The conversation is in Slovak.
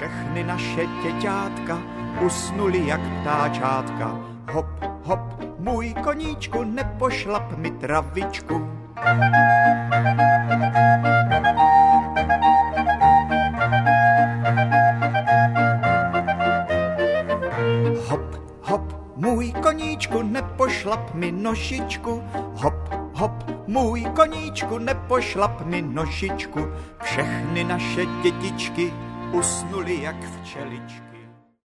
všechny naše děťátka usnuli jak ptáčátka. Hop, hop, můj koníčku, nepošlap mi travičku. Hop, hop, můj koníčku, nepošlap mi nožičku. Hop, hop, můj koníčku, nepošlap mi nožičku. Všechny naše dětičky usnuli jak včeličky.